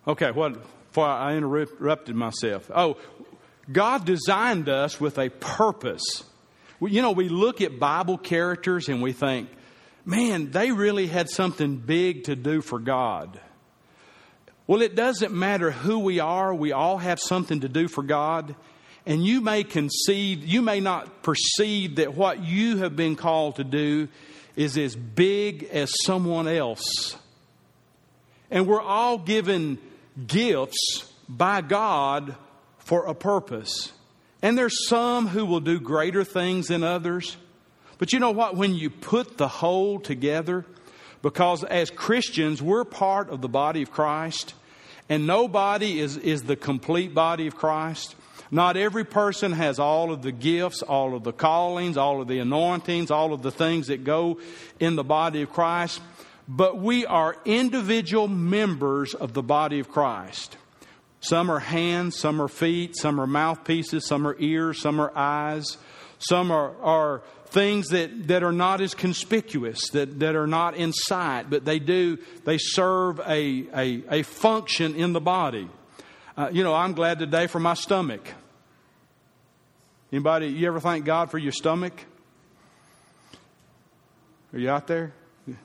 Okay, before I interrupted myself. Oh, God designed us with a purpose. You know, we look at Bible characters and we think, man, they really had something big to do for God. Well, it doesn't matter who we are. We all have something to do for God. And you may not perceive that what you have been called to do is as big as someone else. And we're all given gifts by God for a purpose. And there's some who will do greater things than others. But you know what? When you put the whole together, because as Christians, we're part of the body of Christ. And nobody is the complete body of Christ. Not every person has all of the gifts, all of the callings, all of the anointings, all of the things that go in the body of Christ. But we are individual members of the body of Christ. Some are hands, some are feet, some are mouthpieces, some are ears, some are eyes. Some are things that are not as conspicuous, that are not in sight, but they serve a function in the body. I'm glad today for my stomach. Anybody, you ever thank God for your stomach? Are you out there?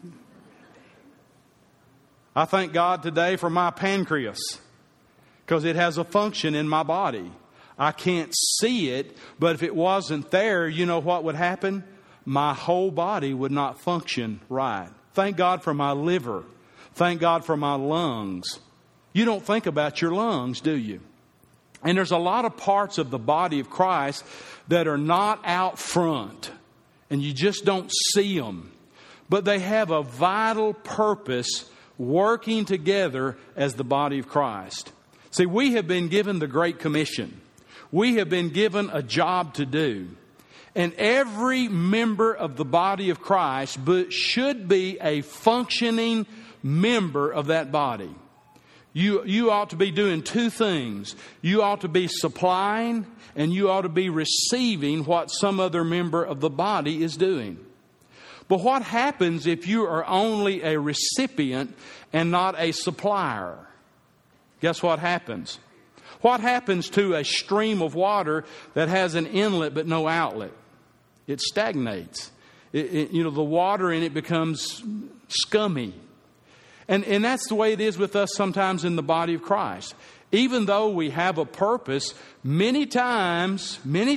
I thank God today for my pancreas because it has a function in my body. I can't see it, but if it wasn't there, you know what would happen? My whole body would not function right. Thank God for my liver. Thank God for my lungs. You don't think about your lungs, do you? And there's a lot of parts of the body of Christ that are not out front, and you just don't see them. But they have a vital purpose working together as the body of Christ. See, we have been given the Great Commission. We have been given a job to do. And every member of the body of Christ should be a functioning member of that body. You ought to be doing two things. You ought to be supplying and you ought to be receiving what some other member of the body is doing. But what happens if you are only a recipient and not a supplier? Guess what happens? What happens to a stream of water that has an inlet but no outlet? It stagnates. The water in it becomes scummy. And that's the way it is with us sometimes in the body of Christ. Even though we have a purpose, many times,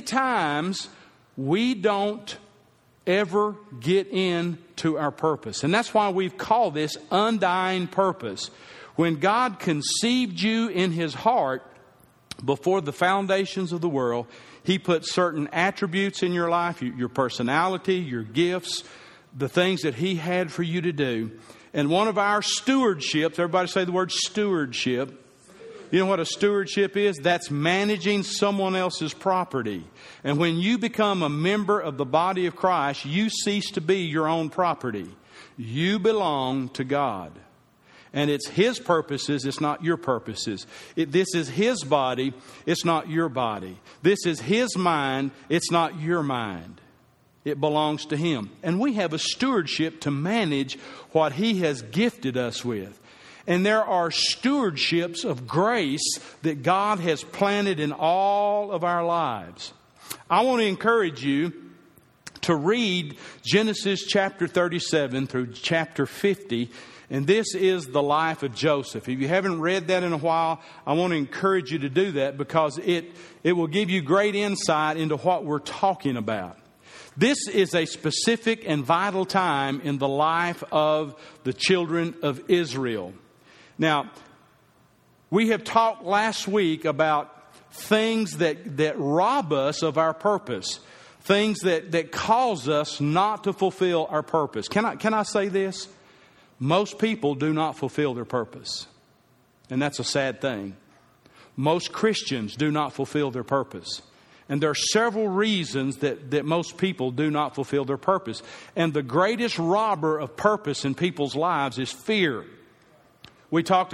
we don't ever get into our purpose. And that's why we've called this undying purpose. When God conceived you in His heart before the foundations of the world, He put certain attributes in your life, your personality, your gifts, the things that He had for you to do. And one of our stewardships, everybody say the word stewardship. You know what a stewardship is? That's managing someone else's property. And when you become a member of the body of Christ, you cease to be your own property. You belong to God. And it's His purposes, it's not your purposes. This is His body, it's not your body. This is His mind, it's not your mind. It belongs to Him. And we have a stewardship to manage what He has gifted us with. And there are stewardships of grace that God has planted in all of our lives. I want to encourage you to read Genesis chapter 37 through chapter 50. And this is the life of Joseph. If you haven't read that in a while, I want to encourage you to do that because it will give you great insight into what we're talking about. This is a specific and vital time in the life of the children of Israel. Now, we have talked last week about things that rob us of our purpose. Things that cause us not to fulfill our purpose. Can I say this? Most people do not fulfill their purpose. And that's a sad thing. Most Christians do not fulfill their purpose. And there are several reasons that most people do not fulfill their purpose. And the greatest robber of purpose in people's lives is fear. We talked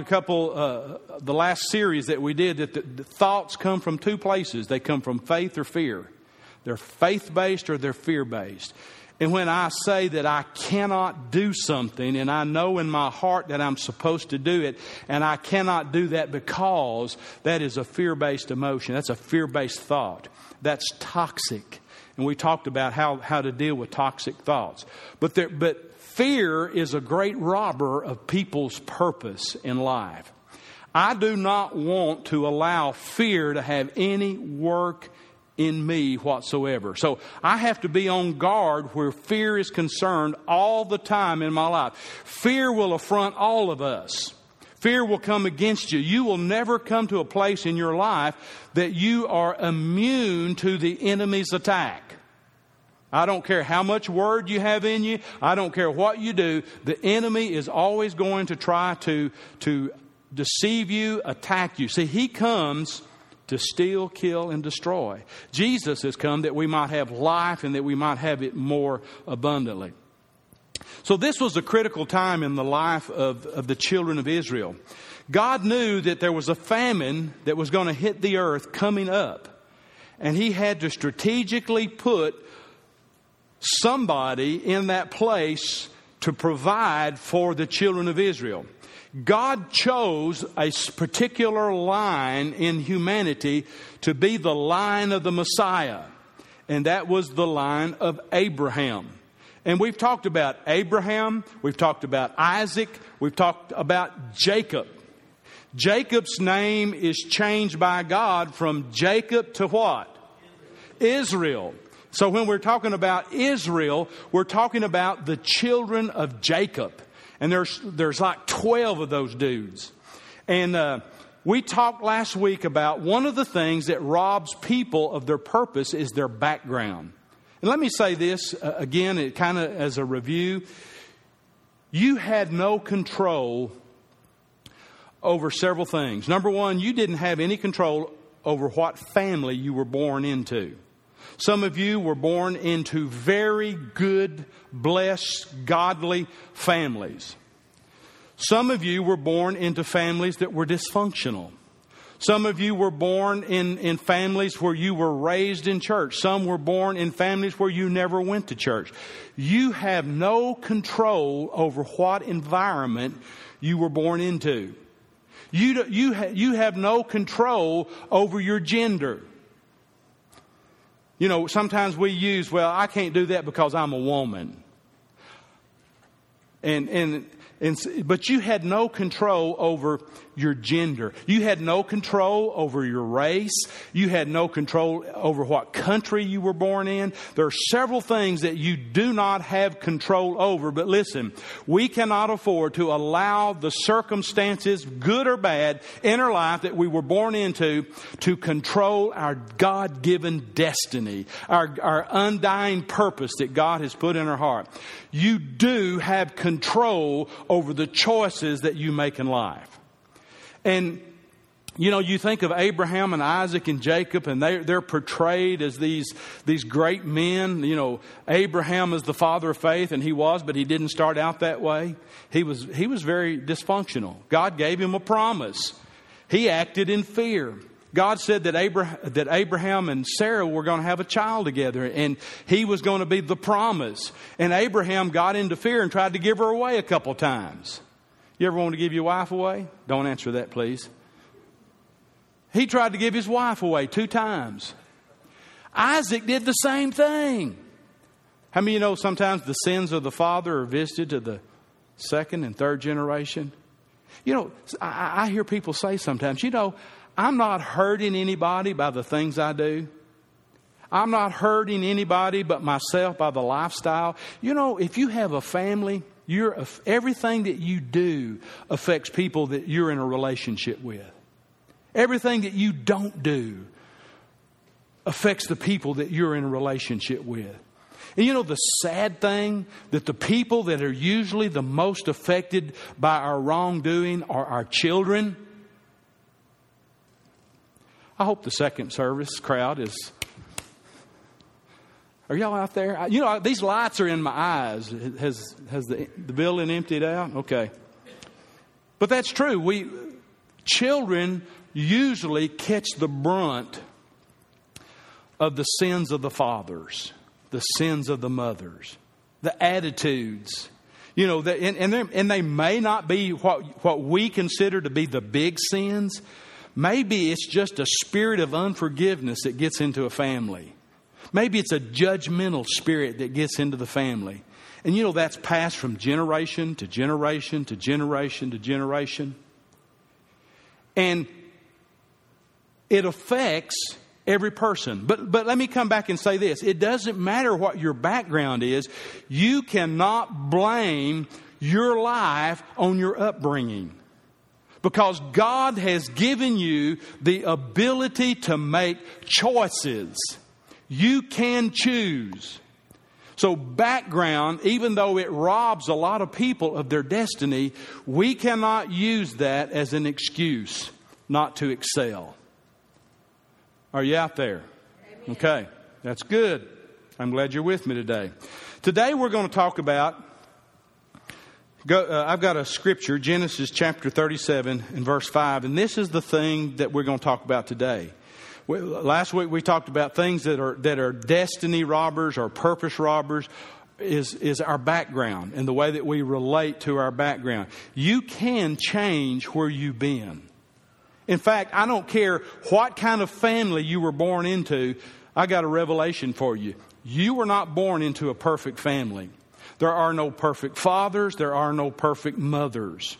the last series that we did, that the thoughts come from two places. They come from faith or fear. They're faith-based or they're fear-based. And when I say that I cannot do something, and I know in my heart that I'm supposed to do it, and I cannot do that because that is a fear-based emotion. That's a fear-based thought. That's toxic. And we talked about how to deal with toxic thoughts. But fear is a great robber of people's purpose in life. I do not want to allow fear to have any work in me whatsoever. So I have to be on guard where fear is concerned all the time in my life. Fear will affront all of us. Fear will come against you. You will never come to a place in your life that you are immune to the enemy's attack. I don't care how much word you have in you. I don't care what you do. The enemy is always going to try to deceive you, attack you. See, he comes to steal, kill, and destroy. Jesus has come that we might have life and that we might have it more abundantly. So this was a critical time in the life of the children of Israel. God knew that there was a famine that was going to hit the earth coming up. And he had to strategically put somebody in that place to provide for the children of Israel. God chose a particular line in humanity to be the line of the Messiah. And that was the line of Abraham. And we've talked about Abraham. We've talked about Isaac. We've talked about Jacob. Jacob's name is changed by God from Jacob to what? Israel. So when we're talking about Israel, we're talking about the children of Jacob. And there's like 12 of those dudes. And we talked last week about one of the things that robs people of their purpose is their background. And let me say this again, it kind of as a review. You had no control over several things. Number one, you didn't have any control over what family you were born into. Some of you were born into very good, blessed, godly families. Some of you were born into families that were dysfunctional. Some of you were born in families where you were raised in church. Some were born in families where you never went to church. You have no control over what environment you were born into. You have no control over your gender. You know, sometimes we use, well, I can't do that because I'm a woman. But you had no control over your gender. You had no control over your race. You had no control over what country you were born in. There are several things that you do not have control over. But listen, we cannot afford to allow the circumstances, good or bad, in our life that we were born into to control our God-given destiny, our undying purpose that God has put in our heart. You do have control over the choices that you make in life. And, you know, you think of Abraham and Isaac and Jacob, and they're portrayed as these great men. You know, Abraham is the father of faith, and he was, but he didn't start out that way. He was very dysfunctional. God gave him a promise. He acted in fear. God said that Abraham and Sarah were going to have a child together, and he was going to be the promise. And Abraham got into fear and tried to give her away a couple times. You ever want to give your wife away? Don't answer that, please. He tried to give his wife away 2 times. Isaac did the same thing. How many of you know sometimes the sins of the father are visited to the 2nd and 3rd generation? You know, I hear people say sometimes, you know, I'm not hurting anybody by the things I do. I'm not hurting anybody but myself by the lifestyle. You know, if you have a family, everything that you do affects people that you're in a relationship with. Everything that you don't do affects the people that you're in a relationship with. And you know the sad thing? That the people that are usually the most affected by our wrongdoing are our children. I hope the second service crowd is... Are y'all out there? You know, these lights are in my eyes. Has the building emptied out? Okay. But that's true. Children usually catch the brunt of the sins of the fathers, the sins of the mothers. the attitudes. You know, and they may not be what we consider to be the big sins. Maybe it's just a spirit of unforgiveness that gets into a family. Maybe it's a judgmental spirit that gets into the family. And you know, that's passed from generation to generation to generation to generation. And it affects every person. But let me come back and say this. It doesn't matter what your background is. You cannot blame your life on your upbringing. Because God has given you the ability to make choices. You can choose. So background, even though it robs a lot of people of their destiny, we cannot use that as an excuse not to excel. Are you out there? Amen. Okay, that's good. I'm glad you're with me today. Today we're going to talk about, I've got a scripture, Genesis chapter 37 and verse 5, and this is the thing that we're going to talk about today. Last week we talked about things that are destiny robbers or purpose robbers, is our background and the way that we relate to our background. You can change where you've been. In fact, I don't care what kind of family you were born into. I got a revelation for you. You were not born into a perfect family. There are no perfect fathers. There are no perfect mothers.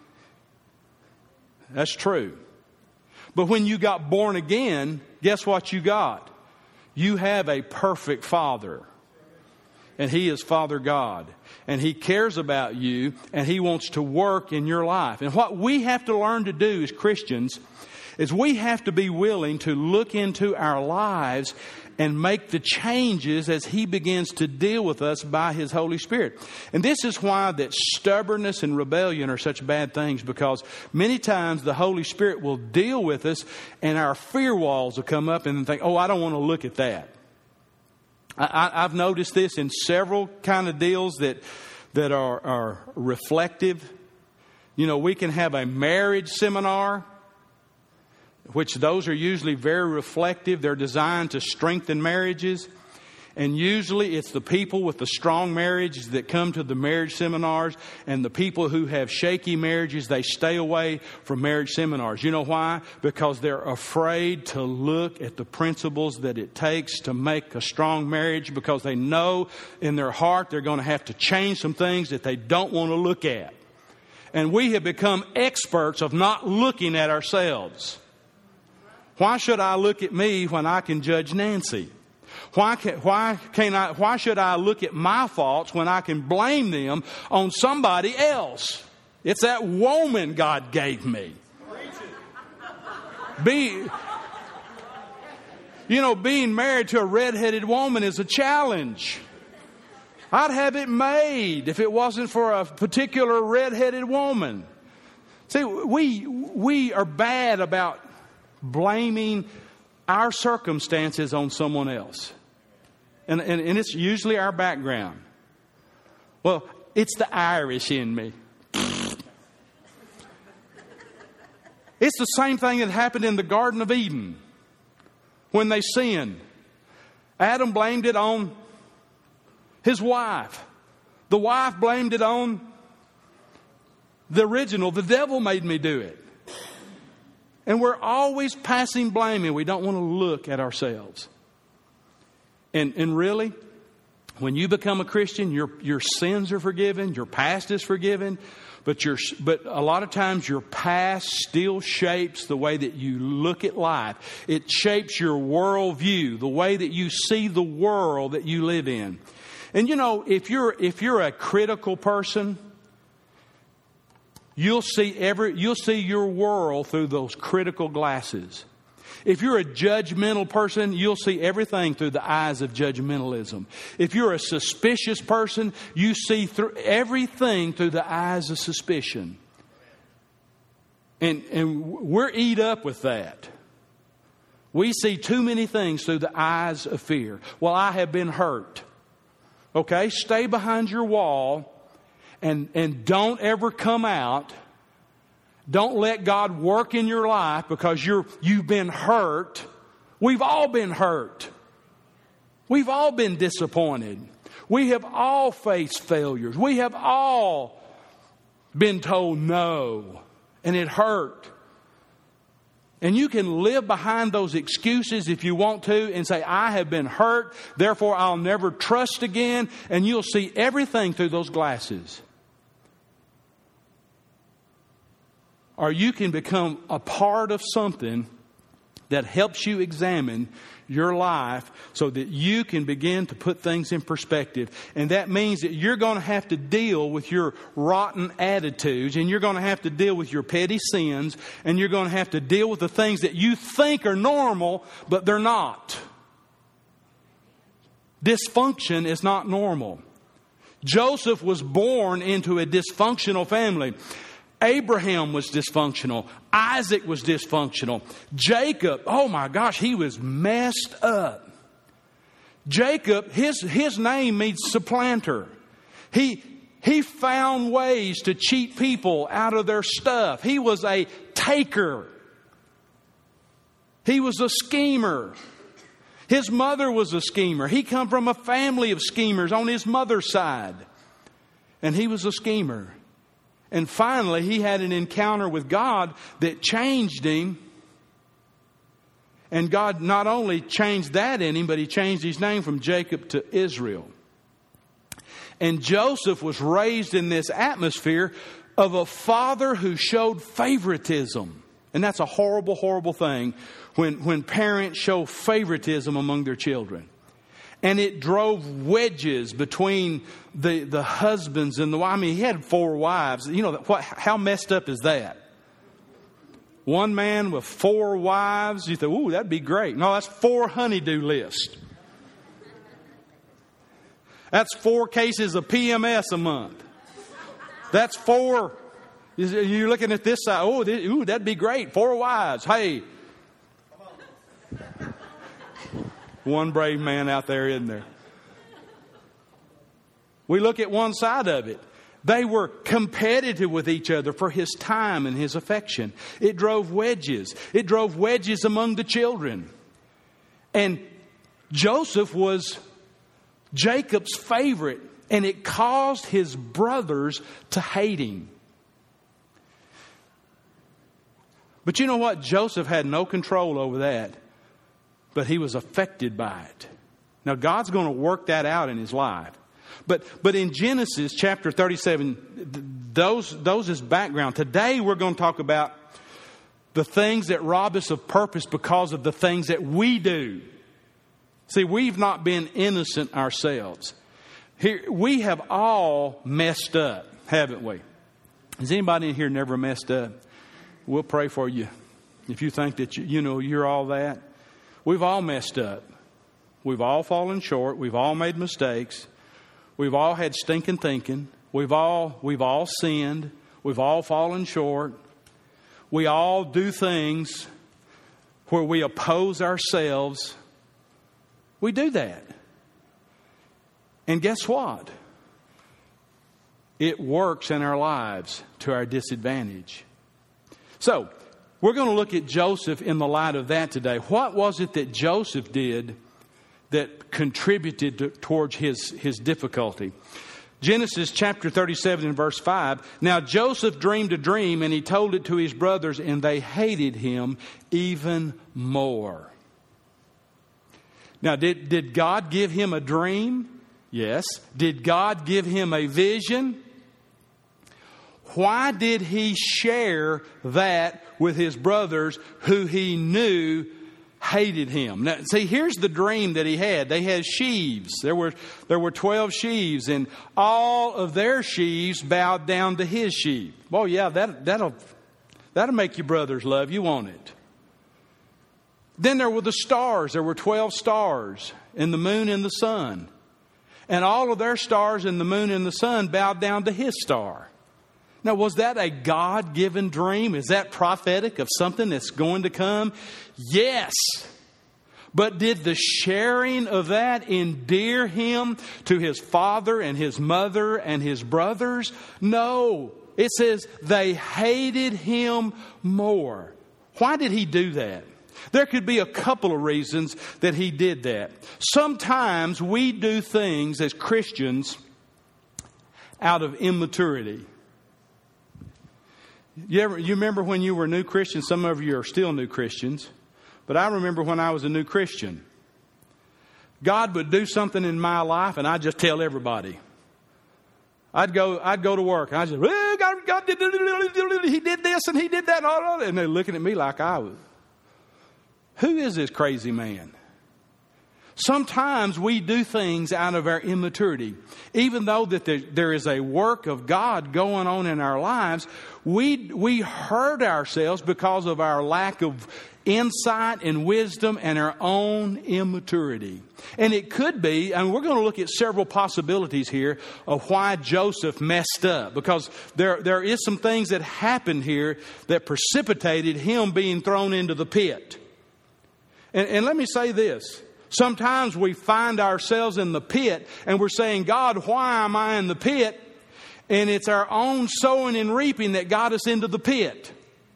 That's true. But when you got born again, guess what you got? You have a perfect Father. And He is Father God. And He cares about you. And He wants to work in your life. And what we have to learn to do as Christians is we have to be willing to look into our lives and make the changes as He begins to deal with us by His Holy Spirit. And this is why that stubbornness and rebellion are such bad things, because many times the Holy Spirit will deal with us and our fear walls will come up and think, oh, I don't want to look at that. I've noticed this in several kind of deals that are reflective. You know, we can have a marriage seminar, which those are usually very reflective. They're designed to strengthen marriages. And usually it's the people with the strong marriages that come to the marriage seminars, and the people who have shaky marriages, they stay away from marriage seminars. You know why? Because they're afraid to look at the principles that it takes to make a strong marriage, because they know in their heart they're going to have to change some things that they don't want to look at. And we have become experts of not looking at ourselves. Why should I look at me when I can judge Nancy? Why should I look at my faults when I can blame them on somebody else? It's that woman God gave me. Being married to a redheaded woman is a challenge. I'd have it made if it wasn't for a particular redheaded woman. See, we are bad about blaming our circumstances on someone else. And it's usually our background. Well, it's the Irish in me. It's the same thing that happened in the Garden of Eden when they sinned. Adam blamed it on his wife. The wife blamed it on the original. The devil made me do it. And we're always passing blame, and we don't want to look at ourselves. And really, when you become a Christian, your sins are forgiven, your past is forgiven, but a lot of times your past still shapes the way that you look at life. It shapes your worldview, the way that you see the world that you live in. And you know, if you're a critical person, you'll see your world through those critical glasses. If you're a judgmental person, you'll see everything through the eyes of judgmentalism. If you're a suspicious person, you see through everything through the eyes of suspicion. And we're eat up with that. We see too many things through the eyes of fear. Well, I have been hurt. Okay, stay behind your wall and don't ever come out. Don't let God work in your life because you've been hurt. We've all been hurt. We've all been disappointed. We have all faced failures. We have all been told no, and it hurt. And you can live behind those excuses if you want to and say, I have been hurt, therefore I'll never trust again. And you'll see everything through those glasses. Or you can become a part of something that helps you examine your life so that you can begin to put things in perspective. And that means that you're going to have to deal with your rotten attitudes, and you're going to have to deal with your petty sins, and you're going to have to deal with the things that you think are normal, but they're not. Dysfunction is not normal. Joseph was born into a dysfunctional family. Abraham was dysfunctional. Isaac was dysfunctional. Jacob, oh my gosh, he was messed up. Jacob, his name means supplanter. He found ways to cheat people out of their stuff. He was a taker. He was a schemer. His mother was a schemer. He come from a family of schemers on his mother's side. And he was a schemer. And finally, he had an encounter with God that changed him. And God not only changed that in him, but He changed his name from Jacob to Israel. And Joseph was raised in this atmosphere of a father who showed favoritism. And that's a horrible, horrible thing when parents show favoritism among their children. And it drove wedges between the husbands and the wives. I mean, he had 4 wives. You know, how messed up is that? One man with 4 wives. You think, ooh, that'd be great. No, that's 4 honeydew list. That's 4 cases of PMS a month. That's 4. You're looking at this side. Oh, that'd be great. 4 wives. Hey. One brave man out there, isn't there? We look at one side of it. They were competitive with each other for his time and his affection. It drove wedges. It drove wedges among the children. And Joseph was Jacob's favorite, and it caused his brothers to hate him. But you know what? Joseph had no control over that. But he was affected by it. Now, God's going to work that out in his life. But in Genesis chapter 37, those is background. Today we're going to talk about the things that rob us of purpose because of the things that we do. See, we've not been innocent ourselves. Here, we have all messed up, haven't we? Has anybody in here never messed up? We'll pray for you. If you think that you're all that. We've all messed up. We've all fallen short. We've all made mistakes. We've all had stinking thinking. We've all sinned. We've all fallen short. We all do things where we oppose ourselves. We do that. And guess what? It works in our lives to our disadvantage. So, we're going to look at Joseph in the light of that today. What was it that Joseph did that contributed towards his difficulty? Genesis chapter 37 and verse 5. Now Joseph dreamed a dream, and he told it to his brothers, and they hated him even more. Now, did God give him a dream? Yes. Did God give him a vision? Why did he share that with his brothers who he knew hated him? Now, see, here's the dream that he had. They had sheaves. There were 12 sheaves, and all of their sheaves bowed down to his sheep. Well, yeah, that'll make your brothers love you, won't it? Then there were the stars. There were 12 stars, and the moon and the sun. And all of their stars and the moon and the sun bowed down to his star. Now, was that a God-given dream? Is that prophetic of something that's going to come? Yes. But did the sharing of that endear him to his father and his mother and his brothers? No. It says they hated him more. Why did he do that? There could be a couple of reasons that he did that. Sometimes we do things as Christians out of immaturity. You remember when you were a new Christian? Some of you are still new Christians. But I remember when I was a new Christian. God would do something in my life and I'd just tell everybody. I'd go to work and I'd just, well, God did, he did this and he did that. And they're looking at me like I was. Who is this crazy man? Sometimes we do things out of our immaturity. Even though that there is a work of God going on in our lives, we hurt ourselves because of our lack of insight and wisdom and our own immaturity. And it could be, and we're going to look at several possibilities here of why Joseph messed up. Because there is some things that happened here that precipitated him being thrown into the pit. And let me say this. Sometimes we find ourselves in the pit and we're saying, God, why am I in the pit? And it's our own sowing and reaping that got us into the pit.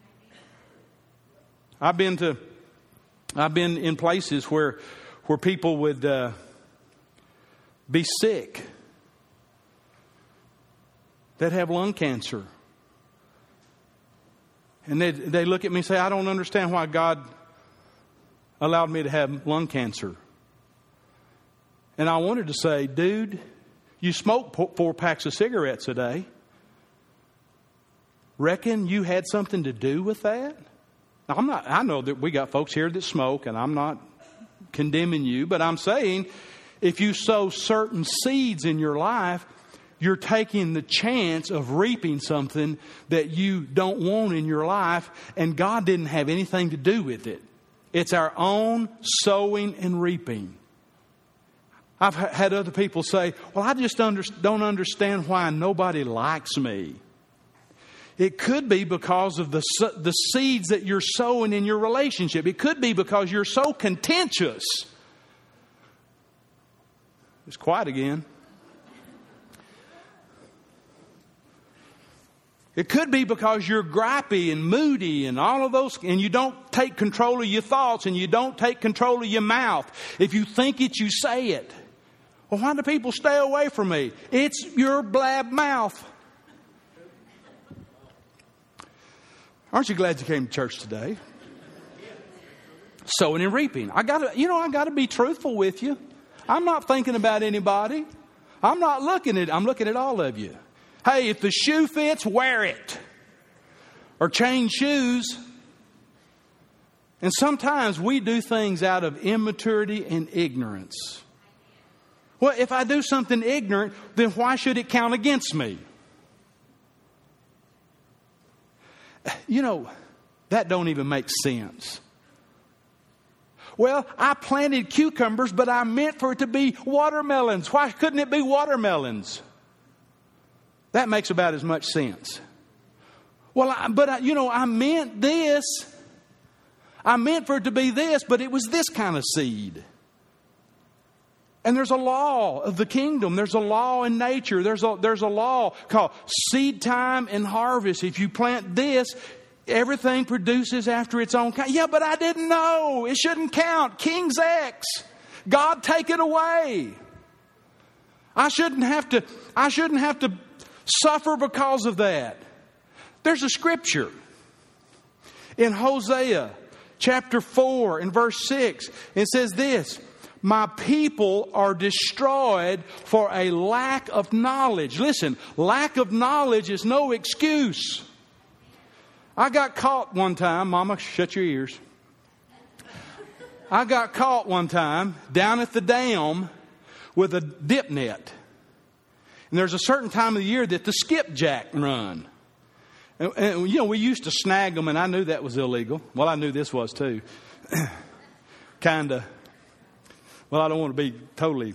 I've been in places where people would be sick. They'd have lung cancer. And they look at me and say, I don't understand why God allowed me to have lung cancer. And I wanted to say, dude, you smoke 4 packs of cigarettes a day. Reckon you had something to do with that? Now, I know that we got folks here that smoke, and I'm not condemning you, but I'm saying if you sow certain seeds in your life, you're taking the chance of reaping something that you don't want in your life, and God didn't have anything to do with it. It's our own sowing and reaping. I've had other people say, well, I just don't understand why nobody likes me. It could be because of the seeds that you're sowing in your relationship. It could be because you're so contentious. It's quiet again. It could be because you're gripey and moody and all of those, and you don't take control of your thoughts and you don't take control of your mouth. If you think it, you say it. Well, why do people stay away from me? It's your blab mouth. Aren't you glad you came to church today? Sowing and reaping. I gotta be truthful with you. I'm not thinking about anybody. I'm looking at all of you. Hey, if the shoe fits, wear it. Or change shoes. And sometimes we do things out of immaturity and ignorance. Well, if I do something ignorant, then why should it count against me? You know, that don't even make sense. Well, I planted cucumbers, but I meant for it to be watermelons. Why couldn't it be watermelons? That makes about as much sense. Well, I meant this. I meant for it to be this, but it was this kind of seed. And there's a law of the kingdom. There's a law in nature. There's a law called seed time and harvest. If you plant this, everything produces after its own kind. Yeah, but I didn't know. It shouldn't count. King's X. God, take it away. I shouldn't have to suffer because of that. There's a scripture in Hosea chapter 4 and verse 6. It says this: my people are destroyed for a lack of knowledge. Listen, lack of knowledge is no excuse. I got caught one time. Mama, shut your ears. I got caught one time down at the dam with a dip net. And there's a certain time of the year that the skipjack run. And we used to snag them, and I knew that was illegal. Well, I knew this was too. Kind of. Well, I don't want to be totally,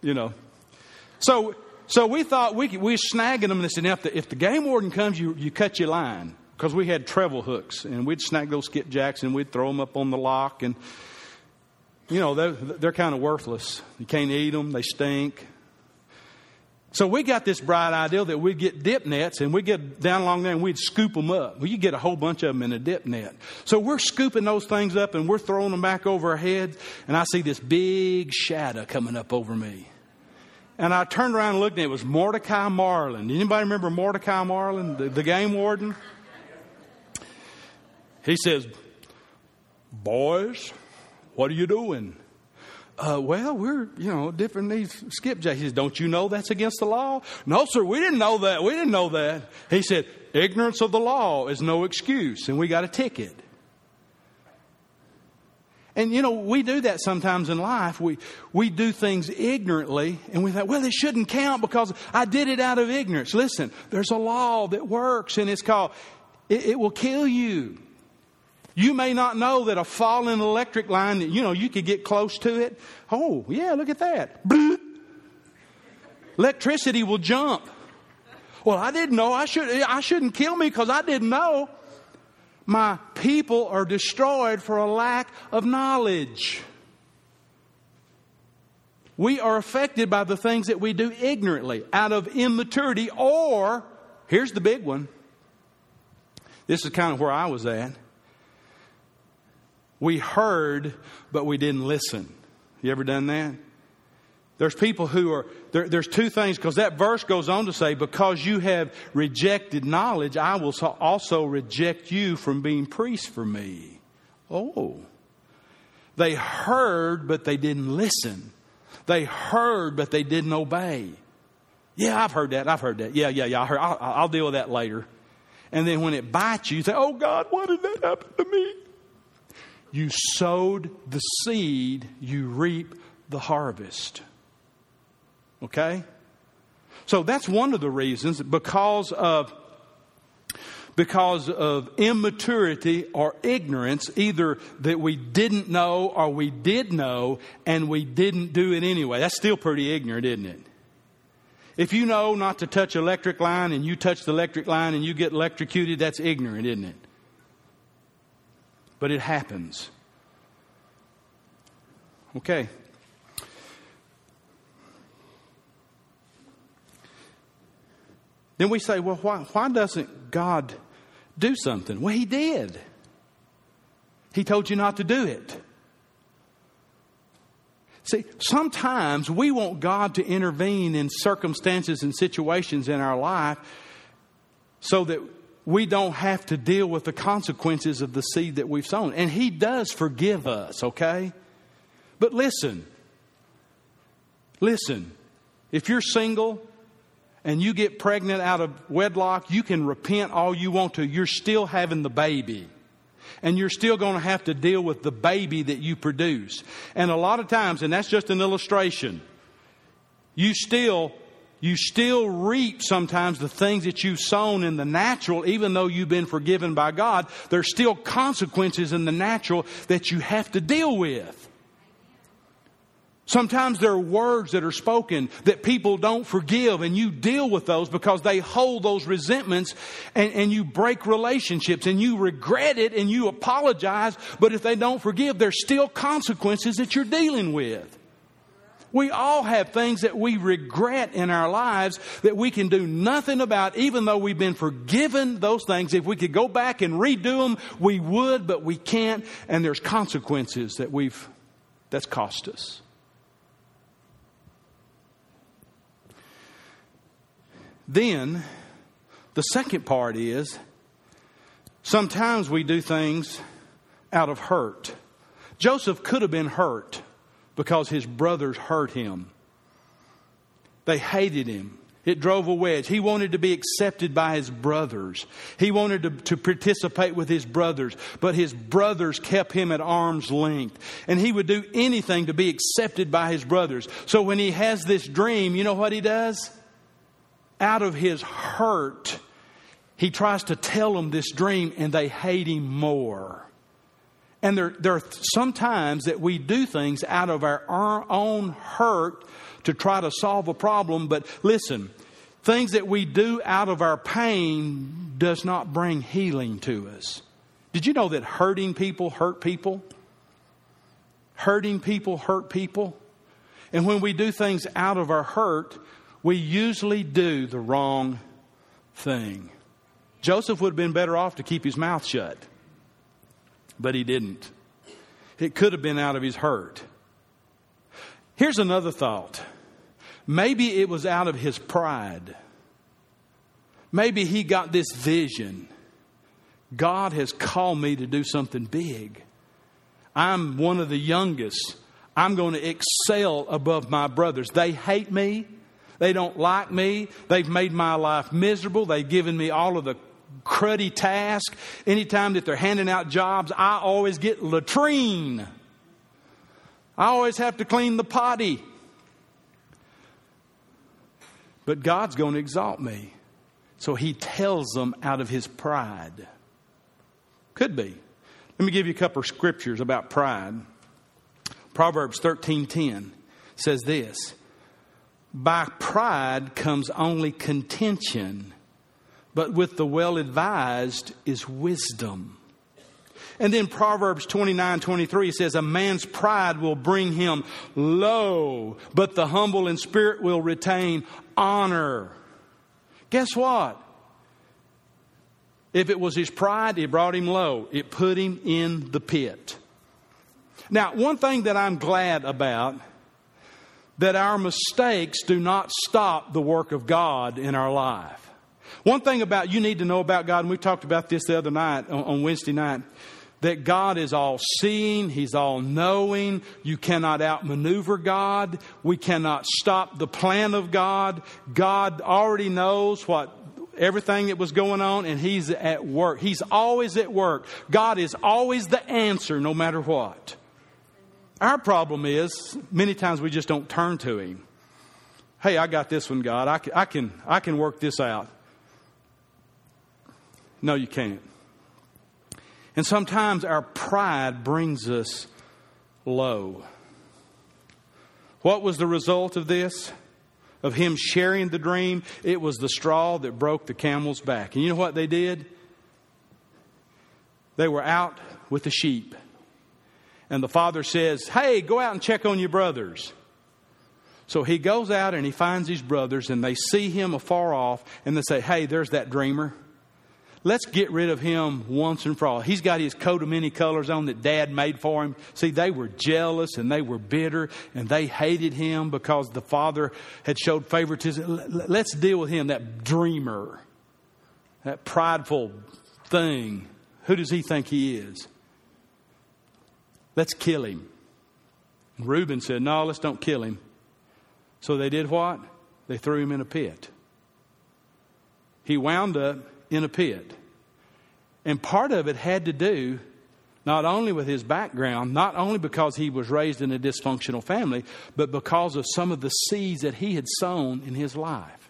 So we thought we were snagging them. And they said, now, if the game warden comes, you cut your line. Because we had treble hooks. And we'd snag those skipjacks and we'd throw them up on the lock. And, they're kind of worthless. You can't eat them. They stink. So we got this bright idea that we'd get dip nets and we'd get down along there and we'd scoop them up. Well, you get a whole bunch of them in a dip net. So we're scooping those things up and we're throwing them back over our heads. And I see this big shadow coming up over me. And I turned around and looked, and it was Mordecai Marlin. Anybody remember Mordecai Marlin, the game warden? He says, "Boys, what are you doing?" Well, we're, different these skipjacks. He says, "Don't you know that's against the law?" "No, sir, we didn't know that. We didn't know that." He said, "Ignorance of the law is no excuse, and we got a ticket." And, we do that sometimes in life. We do things ignorantly, and we think, well, it shouldn't count because I did it out of ignorance. Listen, there's a law that works, and it's called, it will kill you. You may not know that a fallen electric line, you could get close to it. Oh, yeah, look at that. Bloop. Electricity will jump. Well, I didn't know. I shouldn't kill me because I didn't know. My people are destroyed for a lack of knowledge. We are affected by the things that we do ignorantly, out of immaturity, or, here's the big one. This is kind of where I was at. We heard, but we didn't listen. You ever done that? There's people who are, there's two things, because that verse goes on to say, because you have rejected knowledge, I will also reject you from being priests for me. Oh. They heard, but they didn't listen. They heard, but they didn't obey. Yeah, I've heard that. Yeah, I heard. I'll deal with that later. And then when it bites you, you say, "Oh God, why did that happen to me?" You sowed the seed, you reap the harvest. Okay? So that's one of the reasons, because of immaturity or ignorance, either that we didn't know or we did know and we didn't do it anyway. That's still pretty ignorant, isn't it? If you know not to touch electric line and you touch the electric line and you get electrocuted, that's ignorant, isn't it? But it happens. Okay. Then we say, well, why doesn't God do something? Well, He did. He told you not to do it. See, sometimes we want God to intervene in circumstances and situations in our life so that we don't have to deal with the consequences of the seed that we've sown. And He does forgive us, okay? But listen. If you're single and you get pregnant out of wedlock, you can repent all you want to. You're still having the baby. And you're still going to have to deal with the baby that you produce. And a lot of times, and that's just an illustration, you still reap sometimes the things that you've sown in the natural, even though you've been forgiven by God. There's still consequences in the natural that you have to deal with. Sometimes there are words that are spoken that people don't forgive, and you deal with those because they hold those resentments, and you break relationships and you regret it and you apologize. But if they don't forgive, there's still consequences that you're dealing with. We all have things that we regret in our lives that we can do nothing about, even though we've been forgiven those things. If we could go back and redo them, we would, but we can't. And there's consequences that's cost us. Then, the second part is, sometimes we do things out of hurt. Joseph could have been hurt because his brothers hurt him. They hated him. It drove a wedge. He wanted to be accepted by his brothers. He wanted to participate with his brothers, but his brothers kept him at arm's length. And he would do anything to be accepted by his brothers. So when he has this dream, you know what he does? Out of his hurt, he tries to tell them this dream, and they hate him more. And there are some times that we do things out of our own hurt to try to solve a problem. But listen, things that we do out of our pain does not bring healing to us. Did you know that hurting people hurt people? Hurting people hurt people. And when we do things out of our hurt, we usually do the wrong thing. Joseph would have been better off to keep his mouth shut, but he didn't. It could have been out of his hurt. Here's another thought. Maybe it was out of his pride. Maybe he got this vision. God has called me to do something big. I'm one of the youngest. I'm going to excel above my brothers. They hate me. They don't like me. They've made my life miserable. They've given me all of the cruddy tasks. Anytime that they're handing out jobs, I always get latrine. I always have to clean the potty. But God's going to exalt me. So he tells them out of his pride. Could be. Let me give you a couple of scriptures about pride. Proverbs 13:10 says this. By pride comes only contention, but with the well-advised is wisdom. And then Proverbs 29:23 says, a man's pride will bring him low, but the humble in spirit will retain honor. Guess what? If it was his pride, it brought him low. It put him in the pit. Now, one thing that I'm glad about, that our mistakes do not stop the work of God in our life. One thing about you need to know about God, and we talked about this the other night on Wednesday night, that God is all-seeing, He's all-knowing. You cannot outmaneuver God. We cannot stop the plan of God. God already knows everything that was going on, and He's at work. He's always at work. God is always the answer, no matter what. Our problem is, many times we just don't turn to Him. Hey, I got this one, God. I can work this out. No, you can't. And sometimes our pride brings us low. What was the result of this? Of him sharing the dream? It was the straw that broke the camel's back. And you know what they did? They were out with the sheep. And the father says, hey, go out and check on your brothers. So he goes out and he finds his brothers, and they see him afar off, and they say, hey, there's that dreamer. Let's get rid of him once and for all. He's got his coat of many colors on that Dad made for him. See, they were jealous and they were bitter and they hated him because the father had showed favoritism. Let's deal with him, that dreamer, that prideful thing. Who does he think he is? Let's kill him. And Reuben said, no, let's don't kill him. So they did what? They threw him in a pit. He wound up in a pit. And part of it had to do not only with his background, not only because he was raised in a dysfunctional family, but because of some of the seeds that he had sown in his life.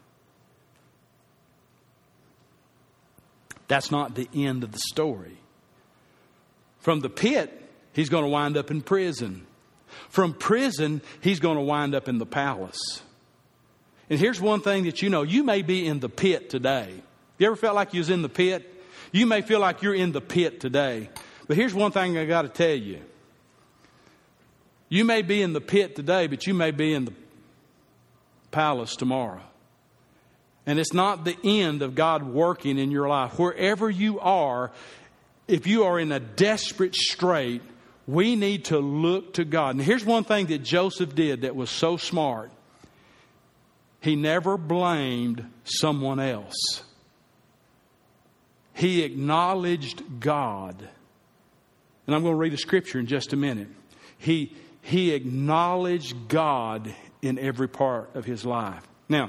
That's not the end of the story. From the pit, he's going to wind up in prison. From prison, he's going to wind up in the palace. And here's one thing that you know. You may be in the pit today. You ever felt like you was in the pit? You may feel like you're in the pit today. But here's one thing I got to tell you. You may be in the pit today, but you may be in the palace tomorrow. And it's not the end of God working in your life. Wherever you are, if you are in a desperate strait, we need to look to God. And here's one thing that Joseph did that was so smart. He never blamed someone else. He acknowledged God. And I'm going to read a scripture in just a minute. He acknowledged God in every part of his life. Now,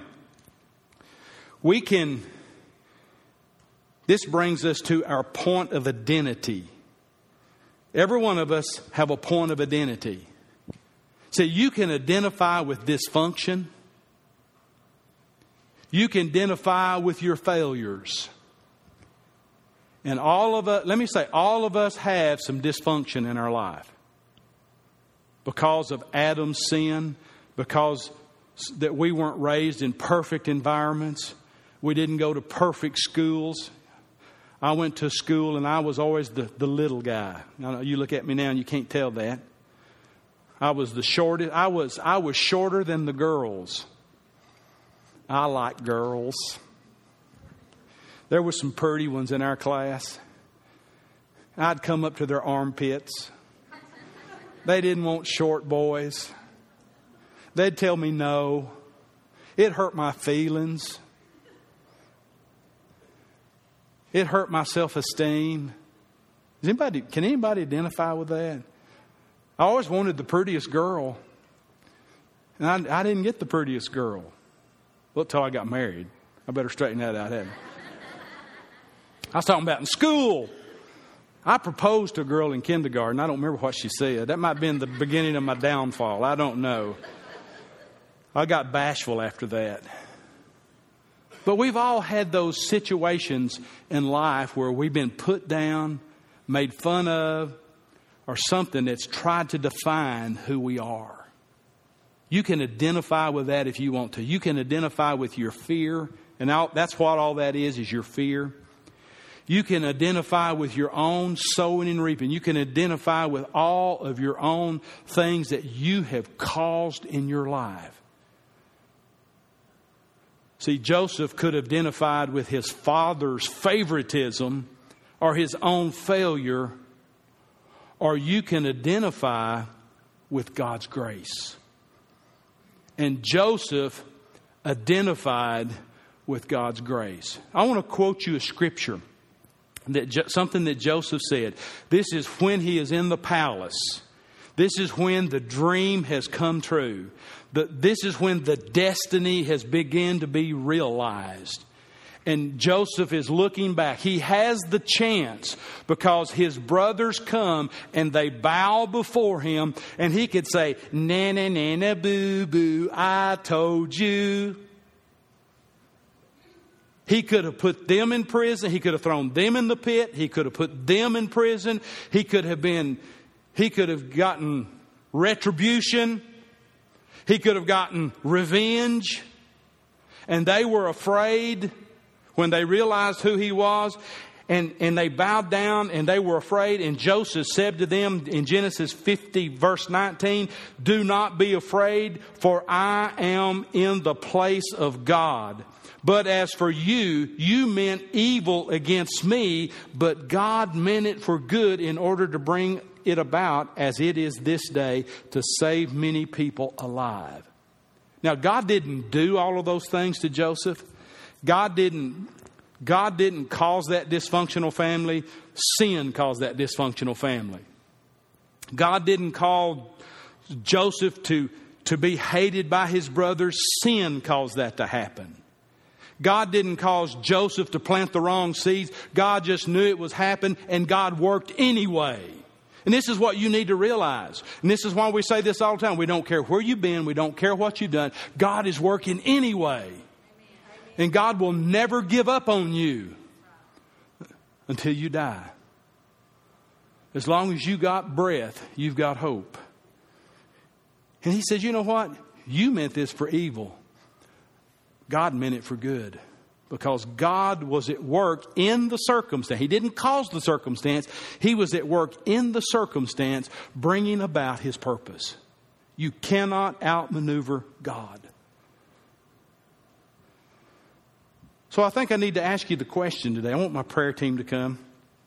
this brings us to our point of identity. Every one of us have a point of identity. So you can identify with dysfunction. You can identify with your failures. And all of us have some dysfunction in our life. Because of Adam's sin, because that we weren't raised in perfect environments. We didn't go to perfect schools. I went to school and I was always the little guy. Now, you look at me now and you can't tell that. I was the shortest. I was shorter than the girls. I like girls. There were some pretty ones in our class. I'd come up to their armpits. They didn't want short boys. They'd tell me no. It hurt my feelings. It hurt my self-esteem. Can anybody identify with that? I always wanted the prettiest girl. And I didn't get the prettiest girl. Well, until I got married. I better straighten that out, hadn't I? I was talking about in school. I proposed to a girl in kindergarten. I don't remember what she said. That might have been the beginning of my downfall. I don't know. I got bashful after that. But we've all had those situations in life where we've been put down, made fun of, or something that's tried to define who we are. You can identify with that if you want to. You can identify with your fear. And that's what all that is your fear. You can identify with your own sowing and reaping. You can identify with all of your own things that you have caused in your life. See, Joseph could have identified with his father's favoritism or his own failure, or you can identify with God's grace. And Joseph identified with God's grace. I want to quote you a scripture, something that Joseph said. This is when he is in the palace. This is when the dream has come true. This is when the destiny has begun to be realized. And Joseph is looking back. He has the chance because his brothers come and they bow before him. And he could say, na na na na boo boo, I told you. He could have put them in prison. He could have thrown them in the pit. He could have put them in prison. He could have gotten retribution. He could have gotten revenge. And they were afraid when they realized who he was. And they bowed down and they were afraid. And Joseph said to them in Genesis 50 verse 19, do not be afraid, for I am in the place of God. But as for you, you meant evil against me, but God meant it for good in order to bring it about as it is this day to save many people alive. Now, God didn't do all of those things to Joseph. God didn't cause that dysfunctional family. Sin caused that dysfunctional family. God didn't call Joseph to be hated by his brothers. Sin caused that to happen. God didn't cause Joseph to plant the wrong seeds. God just knew it was happening, and God worked anyway. And this is what you need to realize. And this is why we say this all the time. We don't care where you've been. We don't care what you've done. God is working anyway. And God will never give up on you until you die. As long as you got breath, you've got hope. And he says, you know what? You meant this for evil. God meant it for good. Because God was at work in the circumstance. He didn't cause the circumstance. He was at work in the circumstance, bringing about His purpose. You cannot outmaneuver God. So I think I need to ask you the question today. I want my prayer team to come.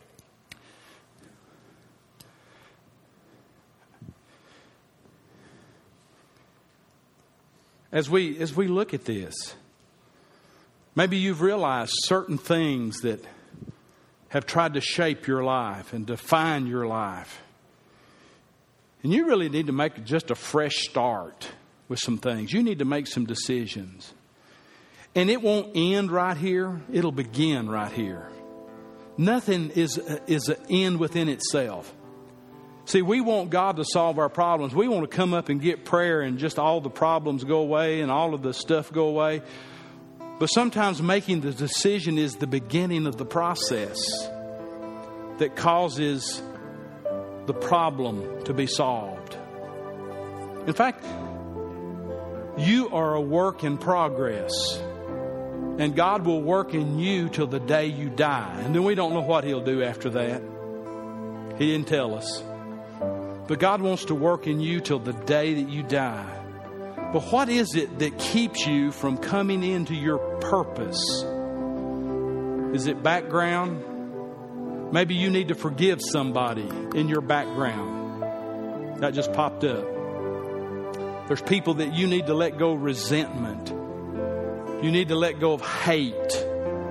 As we look at this, maybe you've realized certain things that have tried to shape your life and define your life. And you really need to make just a fresh start with some things. You need to make some decisions. And it won't end right here. It'll begin right here. Nothing is an end within itself. See, we want God to solve our problems. We want to come up and get prayer and just all the problems go away and all of the stuff go away. But sometimes making the decision is the beginning of the process that causes the problem to be solved. In fact, you are a work in progress. And God will work in you till the day you die. And then we don't know what He'll do after that. He didn't tell us. But God wants to work in you till the day that you die. But what is it that keeps you from coming into your purpose? Is it background? Maybe you need to forgive somebody in your background. That just popped up. There's people that you need to let go of resentment. You need to let go of hate.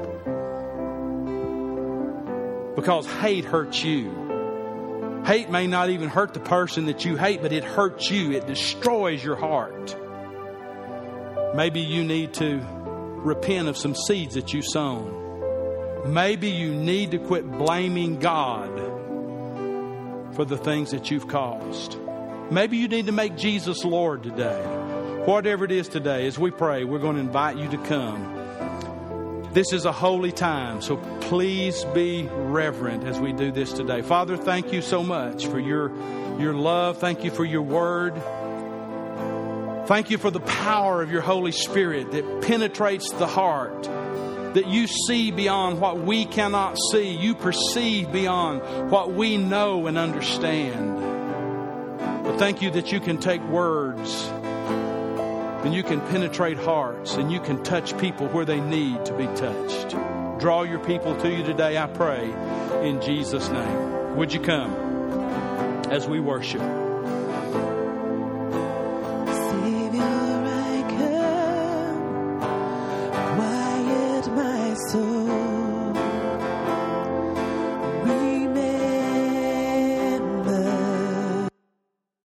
Because hate hurts you. Hate may not even hurt the person that you hate, but it hurts you. It destroys your heart. Maybe you need to repent of some seeds that you've sown. Maybe you need to quit blaming God for the things that you've caused. Maybe you need to make Jesus Lord today. Whatever it is today, as we pray, we're going to invite you to come. This is a holy time, so please be reverent as we do this today. Father, thank you so much for your love. Thank you for your word. Thank you for the power of your Holy Spirit that penetrates the heart, that you see beyond what we cannot see. You perceive beyond what we know and understand. But thank you that you can take words and you can penetrate hearts and you can touch people where they need to be touched. Draw your people to you today, I pray, in Jesus' name. Would you come as we worship?